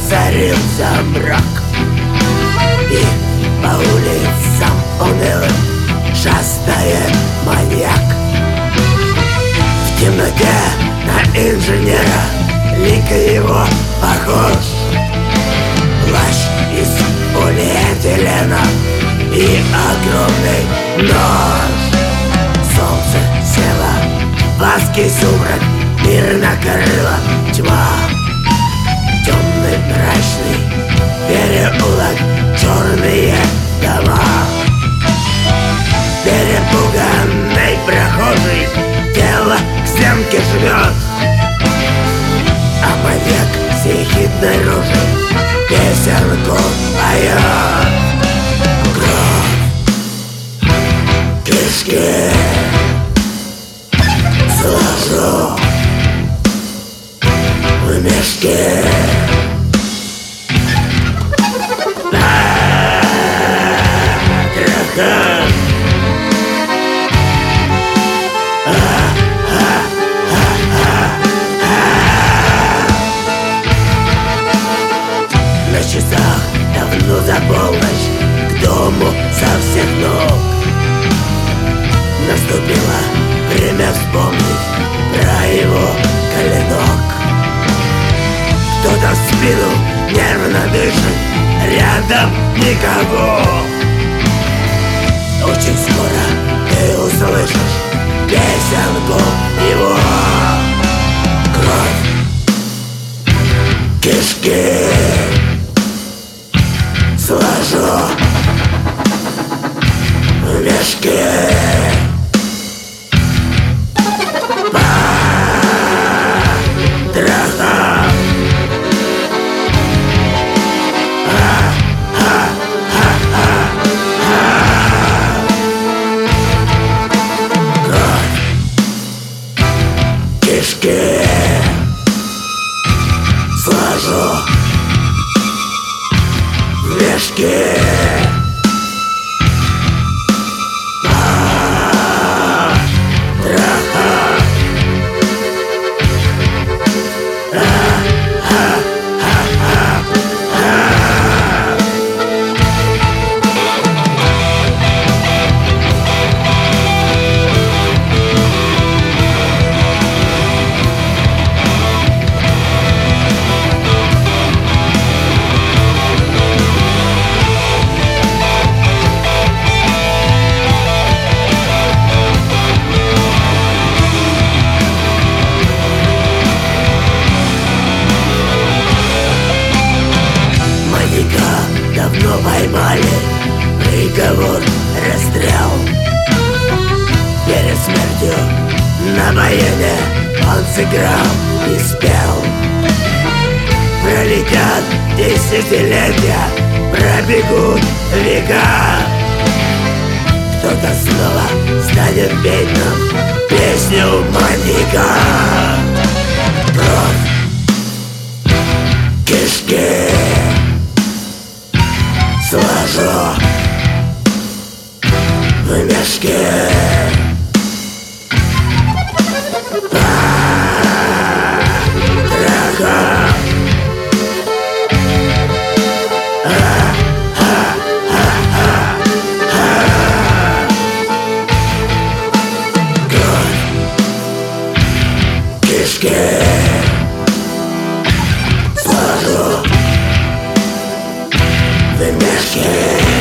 воцарился мрак, и по улицам унылым шастает маньяк. В темноте на инженера лик его похож. Плащ из полиэтилена и огромный нож. Солнце село, вязкий сумрак, мир накрыла тьма. Темный мрачный переулок, черные дома. Перепуганный прохожий тело к стенке жмет, а маньяк с ехидной рожей песенку поет. Кровь, кишки сложу в мешке. На часах давно за полночь, к дому со всех ног. Наступило время вспомнить про его коленок. Кто-то в спину нервно дышит, рядом никого. Очень скоро ты услышишь песенку его. Кровь, кишки сложу в мешке. Кишки сложу в мешке. Давно поймали, приговор расстрел. Перед смертью на баяне он сыграл и спел. Пролетят десятилетия, пробегут века. Кто-то снова станет петь нам песню маньяка. Кровь, кишки сложу в мешке. Кишки сложу в мешке.